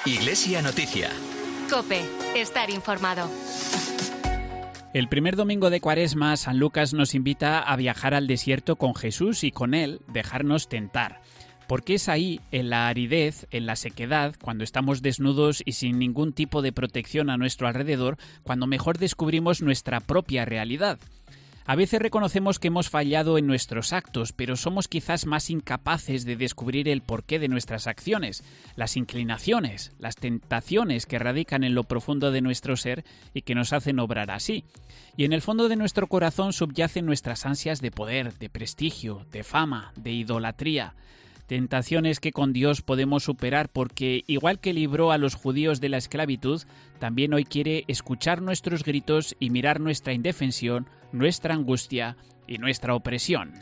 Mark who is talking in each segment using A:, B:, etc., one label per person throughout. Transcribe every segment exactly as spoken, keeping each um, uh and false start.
A: Iglesia Noticia.
B: COPE. Estar informado.
C: El primer domingo de Cuaresma, San Lucas nos invita a viajar al desierto con Jesús y con él dejarnos tentar. Porque es ahí, en la aridez, en la sequedad, cuando estamos desnudos y sin ningún tipo de protección a nuestro alrededor, cuando mejor descubrimos nuestra propia realidad. A veces reconocemos que hemos fallado en nuestros actos, pero somos quizás más incapaces de descubrir el porqué de nuestras acciones, las inclinaciones, las tentaciones que radican en lo profundo de nuestro ser y que nos hacen obrar así. Y en el fondo de nuestro corazón subyacen nuestras ansias de poder, de prestigio, de fama, de idolatría. Tentaciones que con Dios podemos superar porque, igual que libró a los judíos de la esclavitud, también hoy quiere escuchar nuestros gritos y mirar nuestra indefensión, nuestra angustia y nuestra opresión.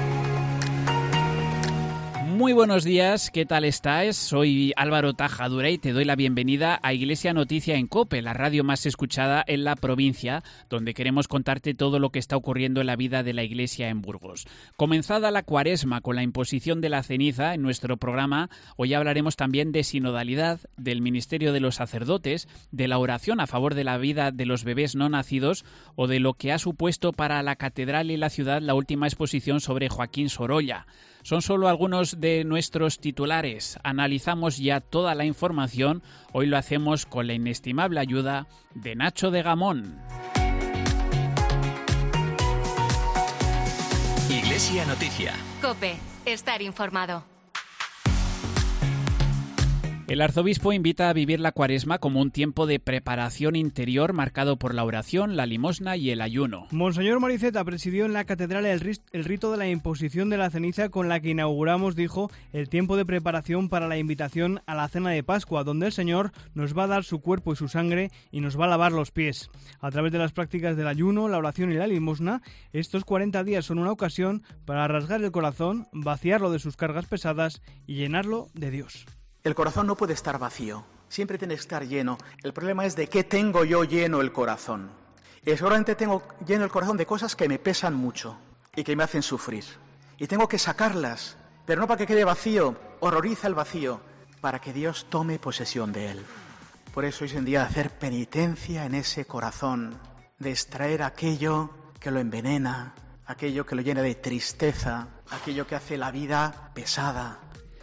C: Muy buenos días, ¿qué tal estás? Soy Álvaro Tajadura y te doy la bienvenida a Iglesia Noticia en COPE, la radio más escuchada en la provincia, donde queremos contarte todo lo que está ocurriendo en la vida de la Iglesia en Burgos. Comenzada la Cuaresma con la imposición de la ceniza en nuestro programa, hoy hablaremos también de sinodalidad, del ministerio de los sacerdotes, de la oración a favor de la vida de los bebés no nacidos o de lo que ha supuesto para la catedral y la ciudad la última exposición sobre Joaquín Sorolla. Son solo algunos de nuestros titulares. Analizamos ya toda la información. Hoy lo hacemos con la inestimable ayuda de Nacho de Gamón.
A: Iglesia Noticia.
B: COPE. Estar informado.
C: El arzobispo invita a vivir la Cuaresma como un tiempo de preparación interior marcado por la oración, la limosna y el ayuno.
D: Monseñor Moriceta presidió en la catedral el rito de la imposición de la ceniza con la que inauguramos, dijo, el tiempo de preparación para la invitación a la cena de Pascua, donde el Señor nos va a dar su cuerpo y su sangre y nos va a lavar los pies. A través de las prácticas del ayuno, la oración y la limosna, estos cuarenta días son una ocasión para rasgar el corazón, vaciarlo de sus cargas pesadas y llenarlo de Dios.
E: El corazón no puede estar vacío, siempre tiene que estar lleno. El problema es de qué tengo yo lleno el corazón. Y seguramente tengo lleno el corazón de cosas que me pesan mucho y que me hacen sufrir. Y tengo que sacarlas, pero no para que quede vacío, horroriza el vacío, para que Dios tome posesión de él. Por eso hoy es el día de hacer penitencia en ese corazón, de extraer aquello que lo envenena, aquello que lo llena de tristeza, aquello que hace la vida pesada.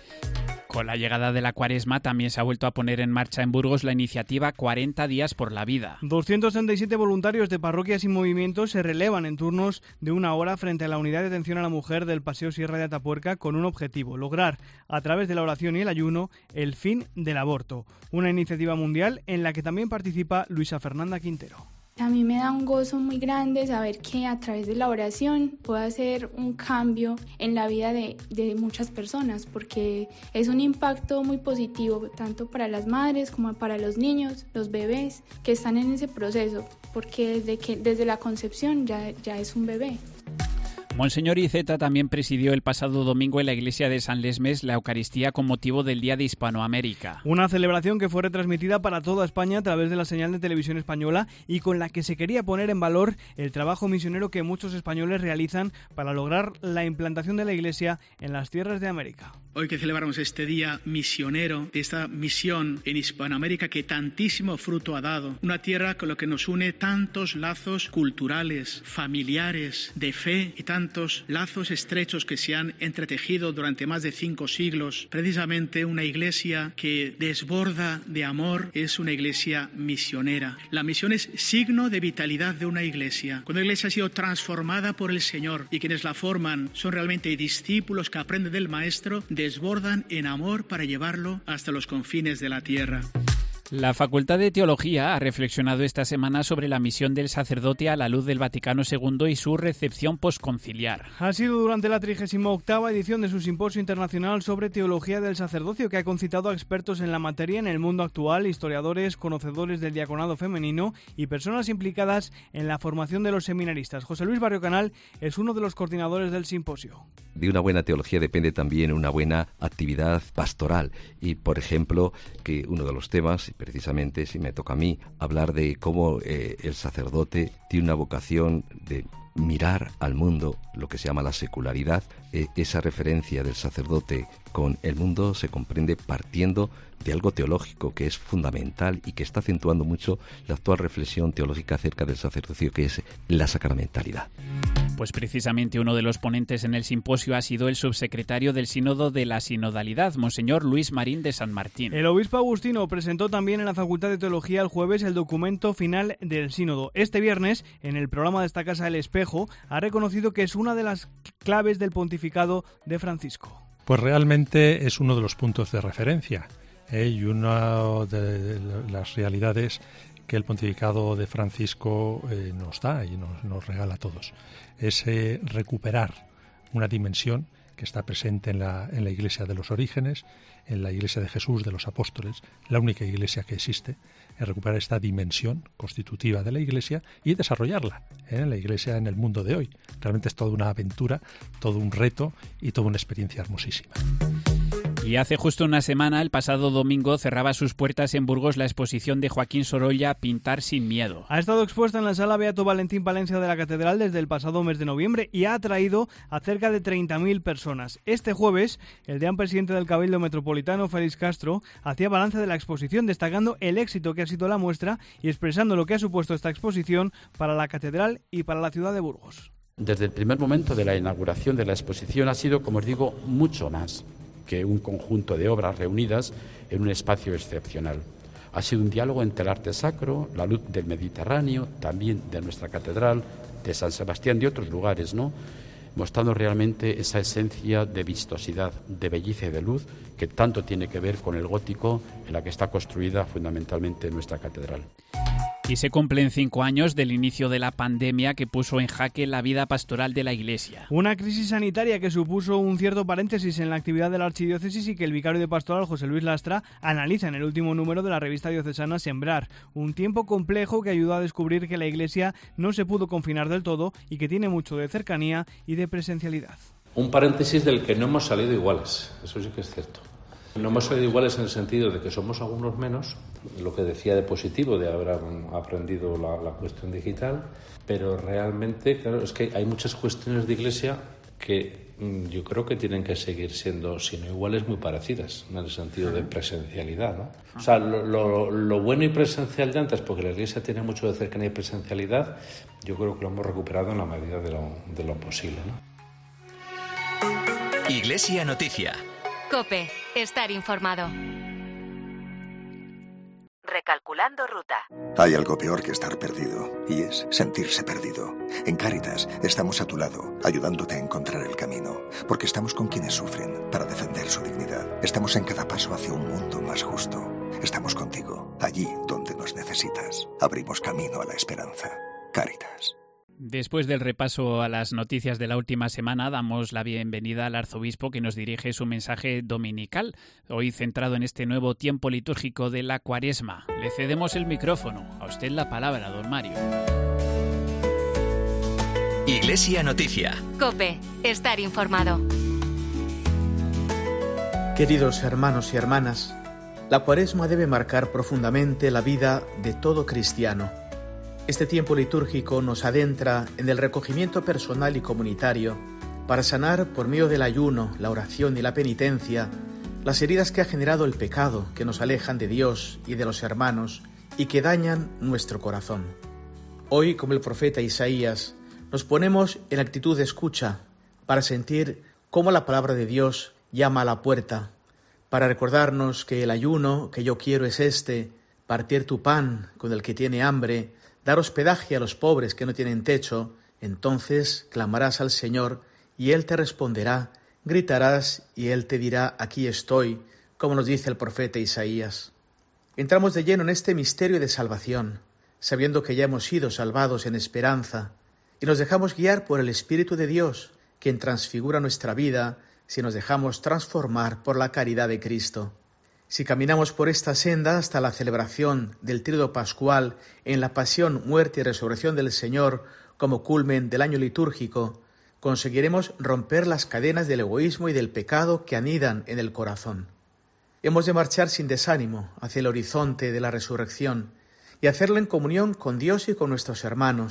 C: Con la llegada de la Cuaresma también se ha vuelto a poner en marcha en Burgos la iniciativa cuarenta días por la vida.
D: doscientos treinta y siete voluntarios de parroquias y movimientos se relevan en turnos de una hora frente a la unidad de atención a la mujer del Paseo Sierra de Atapuerca con un objetivo, lograr, a través de la oración y el ayuno, el fin del aborto. Una iniciativa mundial en la que también participa Luisa Fernanda Quintero.
F: A mí me da un gozo muy grande saber que a través de la oración puedo hacer un cambio en la vida de, de muchas personas, porque es un impacto muy positivo tanto para las madres como para los niños, los bebés que están en ese proceso, porque desde, que, desde la concepción ya, ya es un bebé.
C: Monseñor Iceta también presidió el pasado domingo en la iglesia de San Lesmes la Eucaristía con motivo del Día de Hispanoamérica.
D: Una celebración que fue retransmitida para toda España a través de la señal de televisión española y con la que se quería poner en valor el trabajo misionero que muchos españoles realizan para lograr la implantación de la iglesia en las tierras de América.
G: Hoy que celebramos este día misionero, esta misión en Hispanoamérica que tantísimo fruto ha dado, una tierra con la que nos une tantos lazos culturales, familiares, de fe y tantos lazos estrechos que se han entretejido durante más de cinco siglos. Precisamente una iglesia que desborda de amor es una iglesia misionera. La misión es signo de vitalidad de una iglesia. Cuando una iglesia ha sido transformada por el Señor y quienes la forman son realmente discípulos que aprenden del Maestro, desbordan en amor para llevarlo hasta los confines de la tierra.
C: La Facultad de Teología ha reflexionado esta semana sobre la misión del sacerdote a la luz del Vaticano segundo y su recepción posconciliar.
D: Ha sido durante la trigésima octava edición de su simposio internacional sobre teología del sacerdocio, que ha concitado a expertos en la materia en el mundo actual, historiadores, conocedores del diaconado femenino y personas implicadas en la formación de los seminaristas. José Luis Barrio Canal es uno de los coordinadores del simposio.
H: De una buena teología depende también una buena actividad pastoral y, por ejemplo, que uno de los temas, precisamente si me toca a mí, hablar de cómo eh, el sacerdote tiene una vocación de mirar al mundo, lo que se llama la secularidad, eh, esa referencia del sacerdote con el mundo se comprende partiendo de algo teológico que es fundamental y que está acentuando mucho la actual reflexión teológica acerca del sacerdocio, que es la sacramentalidad.
C: Pues precisamente uno de los ponentes en el simposio ha sido el subsecretario del Sínodo de la Sinodalidad, Monseñor Luis Marín de San Martín.
D: El obispo agustino presentó también en la Facultad de Teología el jueves el documento final del Sínodo. Este viernes, en el programa de esta casa El Espejo, ha reconocido que es una de las claves del pontificado de Francisco.
I: Pues realmente es uno de los puntos de referencia ¿eh? y una de las realidades que el pontificado de Francisco eh, nos da y nos, nos regala a todos. Es eh, recuperar una dimensión que está presente en la, en la Iglesia de los orígenes, en la Iglesia de Jesús, de los apóstoles, la única Iglesia que existe, es recuperar esta dimensión constitutiva de la Iglesia y desarrollarla ¿eh? en la Iglesia en el mundo de hoy. Realmente es toda una aventura, todo un reto y toda una experiencia hermosísima.
C: Y hace justo una semana, el pasado domingo, cerraba sus puertas en Burgos la exposición de Joaquín Sorolla, Pintar sin miedo.
D: Ha estado expuesta en la Sala Beato Valentín Palencia de la Catedral desde el pasado mes de noviembre y ha atraído a cerca de treinta mil personas. Este jueves, el deán presidente del Cabildo Metropolitano, Félix Castro, hacía balance de la exposición, destacando el éxito que ha sido la muestra y expresando lo que ha supuesto esta exposición para la Catedral y para la ciudad de Burgos.
J: Desde el primer momento de la inauguración de la exposición ha sido, como os digo, mucho más que un conjunto de obras reunidas en un espacio excepcional. Ha sido un diálogo entre el arte sacro, la luz del Mediterráneo, también de nuestra catedral, de San Sebastián, de otros lugares, ¿no? Mostrando realmente esa esencia de vistosidad, de belleza y de luz que tanto tiene que ver con el gótico en la que está construida fundamentalmente nuestra catedral.
C: Y se cumplen cinco años del inicio de la pandemia que puso en jaque la vida pastoral de la Iglesia.
D: Una crisis sanitaria que supuso un cierto paréntesis en la actividad de la archidiócesis y que el vicario de pastoral, José Luis Lastra, analiza en el último número de la revista diocesana Sembrar. Un tiempo complejo que ayudó a descubrir que la Iglesia no se pudo confinar del todo y que tiene mucho de cercanía y de presencialidad.
K: Un paréntesis del que no hemos salido iguales, eso sí que es cierto. No hemos salido iguales en el sentido de que somos algunos menos, lo que decía de positivo de haber aprendido la, la cuestión digital, pero realmente, claro, es que hay muchas cuestiones de Iglesia que yo creo que tienen que seguir siendo, si no iguales, muy parecidas, en el sentido de presencialidad, ¿no? O sea, lo, lo, lo bueno y presencial de antes, porque la Iglesia tiene mucho de cercanía y presencialidad, yo creo que lo hemos recuperado en la medida de lo, de lo posible, ¿no?
A: Iglesia Noticia.
B: COPE. Estar informado.
L: Recalculando ruta.
M: Hay algo peor que estar perdido, y es sentirse perdido. En Cáritas estamos a tu lado, ayudándote a encontrar el camino, porque estamos con quienes sufren para defender su dignidad. Estamos en cada paso hacia un mundo más justo. Estamos contigo, allí donde nos necesitas. Abrimos camino a la esperanza. Cáritas.
C: Después del repaso a las noticias de la última semana, damos la bienvenida al arzobispo que nos dirige su mensaje dominical, hoy centrado en este nuevo tiempo litúrgico de la Cuaresma. Le cedemos el micrófono. A usted la palabra, don Mario.
A: Iglesia Noticia.
B: COPE. Estar informado.
E: Queridos hermanos y hermanas, la Cuaresma debe marcar profundamente la vida de todo cristiano. Este tiempo litúrgico nos adentra en el recogimiento personal y comunitario para sanar por medio del ayuno, la oración y la penitencia las heridas que ha generado el pecado que nos alejan de Dios y de los hermanos y que dañan nuestro corazón. Hoy, como el profeta Isaías, nos ponemos en actitud de escucha para sentir cómo la palabra de Dios llama a la puerta, para recordarnos que el ayuno que yo quiero es este: partir tu pan con el que tiene hambre, dar hospedaje a los pobres que no tienen techo. Entonces clamarás al Señor y Él te responderá, gritarás y Él te dirá: aquí estoy, como nos dice el profeta Isaías. Entramos de lleno en este misterio de salvación, sabiendo que ya hemos sido salvados en esperanza, y nos dejamos guiar por el Espíritu de Dios, quien transfigura nuestra vida si nos dejamos transformar por la caridad de Cristo. Si caminamos por esta senda hasta la celebración del tríodo pascual en la pasión, muerte y resurrección del Señor como culmen del año litúrgico, conseguiremos romper las cadenas del egoísmo y del pecado que anidan en el corazón. Hemos de marchar sin desánimo hacia el horizonte de la resurrección y hacerlo en comunión con Dios y con nuestros hermanos,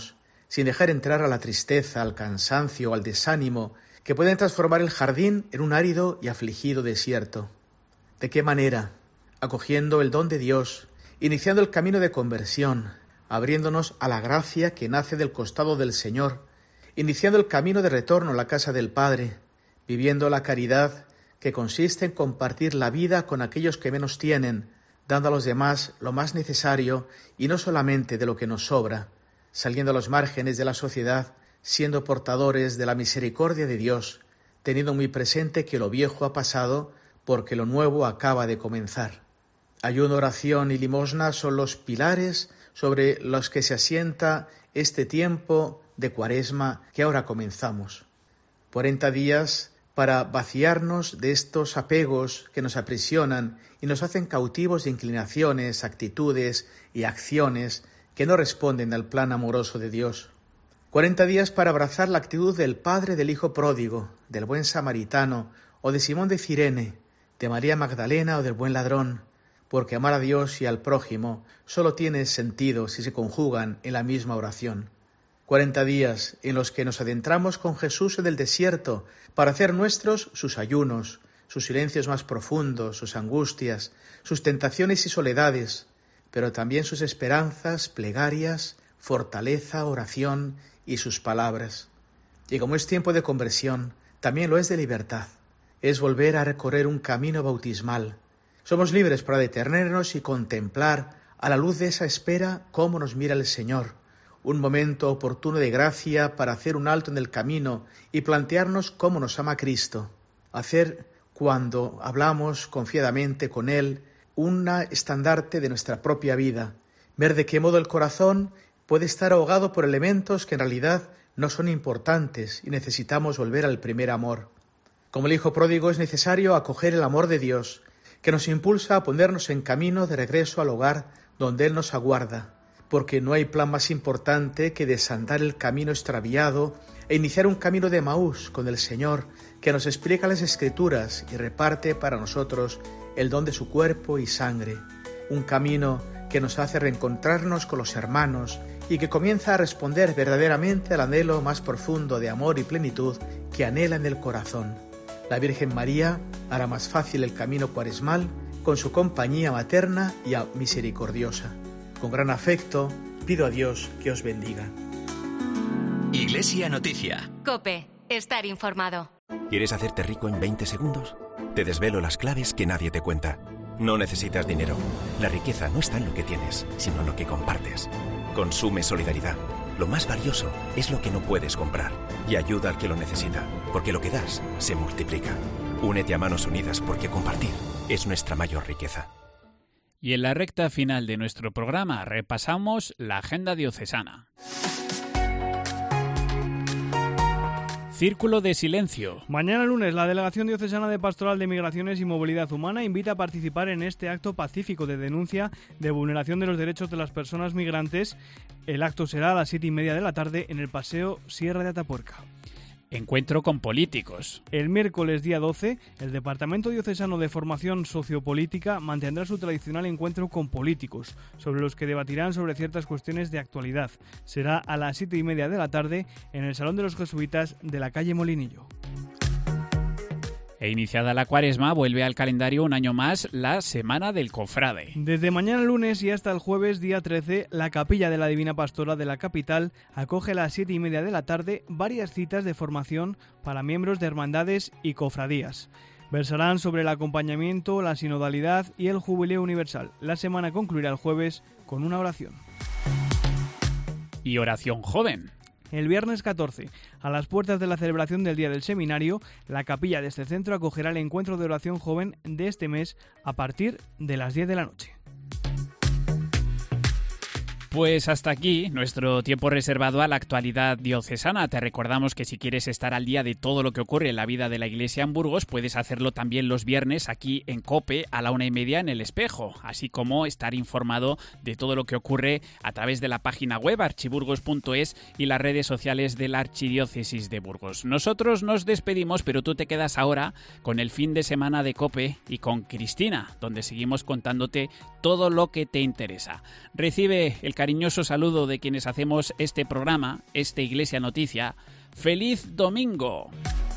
E: sin dejar entrar a la tristeza, al cansancio o al desánimo que pueden transformar el jardín en un árido y afligido desierto. ¿De qué manera? Acogiendo el don de Dios, iniciando el camino de conversión, abriéndonos a la gracia que nace del costado del Señor, iniciando el camino de retorno a la casa del Padre, viviendo la caridad que consiste en compartir la vida con aquellos que menos tienen, dando a los demás lo más necesario y no solamente de lo que nos sobra, saliendo a los márgenes de la sociedad, siendo portadores de la misericordia de Dios, teniendo muy presente que lo viejo ha pasado porque lo nuevo acaba de comenzar. Ayuno, oración y limosna son los pilares sobre los que se asienta este tiempo de Cuaresma que ahora comenzamos. Cuarenta días para vaciarnos de estos apegos que nos aprisionan y nos hacen cautivos de inclinaciones, actitudes y acciones que no responden al plan amoroso de Dios. Cuarenta días para abrazar la actitud del padre del hijo pródigo, del buen samaritano o de Simón de Cirene, de María Magdalena o del buen ladrón, porque amar a Dios y al prójimo solo tiene sentido si se conjugan en la misma oración. Cuarenta días en los que nos adentramos con Jesús en el desierto para hacer nuestros sus ayunos, sus silencios más profundos, sus angustias, sus tentaciones y soledades, pero también sus esperanzas, plegarias, fortaleza, oración y sus palabras. Y como es tiempo de conversión, también lo es de libertad. Es volver a recorrer un camino bautismal. Somos libres para detenernos y contemplar a la luz de esa espera cómo nos mira el Señor. Un momento oportuno de gracia para hacer un alto en el camino y plantearnos cómo nos ama Cristo. Hacer, cuando hablamos confiadamente con Él, un estandarte de nuestra propia vida. Ver de qué modo el corazón puede estar ahogado por elementos que en realidad no son importantes y necesitamos volver al primer amor. Como el hijo pródigo es necesario acoger el amor de Dios, que nos impulsa a ponernos en camino de regreso al hogar donde Él nos aguarda, porque no hay plan más importante que desandar el camino extraviado e iniciar un camino de Emaús con el Señor, que nos explica las Escrituras y reparte para nosotros el don de su cuerpo y sangre, un camino que nos hace reencontrarnos con los hermanos y que comienza a responder verdaderamente al anhelo más profundo de amor y plenitud que anhela en el corazón. La Virgen María hará más fácil el camino cuaresmal con su compañía materna y misericordiosa. Con gran afecto, pido a Dios que os bendiga.
A: Iglesia Noticia.
B: COPE. Estar informado.
N: ¿Quieres hacerte rico en veinte segundos? Te desvelo las claves que nadie te cuenta. No necesitas dinero. La riqueza no está en lo que tienes, sino en lo que compartes. Consume solidaridad. Lo más valioso es lo que no puedes comprar. Y ayuda al que lo necesita, porque lo que das se multiplica. Únete a Manos Unidas porque compartir es nuestra mayor riqueza.
C: Y en la recta final de nuestro programa repasamos la agenda diocesana. Círculo de silencio.
D: Mañana lunes, la Delegación Diocesana de Pastoral de Migraciones y Movilidad Humana invita a participar en este acto pacífico de denuncia de vulneración de los derechos de las personas migrantes. El acto será a las siete y media de la tarde en el Paseo Sierra de Atapuerca.
C: Encuentro con políticos.
D: El miércoles día doce, el Departamento Diocesano de Formación Sociopolítica mantendrá su tradicional encuentro con políticos, sobre los que debatirán sobre ciertas cuestiones de actualidad. Será a las siete y media de la tarde en el Salón de los Jesuitas de la calle Molinillo.
C: E iniciada la Cuaresma, vuelve al calendario un año más la Semana del Cofrade.
D: Desde mañana lunes y hasta el jueves día trece, la Capilla de la Divina Pastora de la capital acoge a las siete y media de la tarde varias citas de formación para miembros de hermandades y cofradías. Versarán sobre el acompañamiento, la sinodalidad y el jubileo universal. La semana concluirá el jueves con una oración.
C: Y oración joven.
D: El viernes catorce, a las puertas de la celebración del Día del Seminario, la capilla de este centro acogerá el encuentro de oración joven de este mes a partir de las diez de la noche.
C: Pues hasta aquí nuestro tiempo reservado a la actualidad diocesana. Te recordamos que si quieres estar al día de todo lo que ocurre en la vida de la Iglesia en Burgos, puedes hacerlo también los viernes aquí en COPE a la una y media en El Espejo, así como estar informado de todo lo que ocurre a través de la página web archiburgos punto es y las redes sociales de la Archidiócesis de Burgos. Nosotros nos despedimos, pero tú te quedas ahora con el fin de semana de COPE y con Cristina, donde seguimos contándote todo lo que te interesa. Recibe el cariñoso saludo de quienes hacemos este programa, este Iglesia Noticia. ¡Feliz domingo!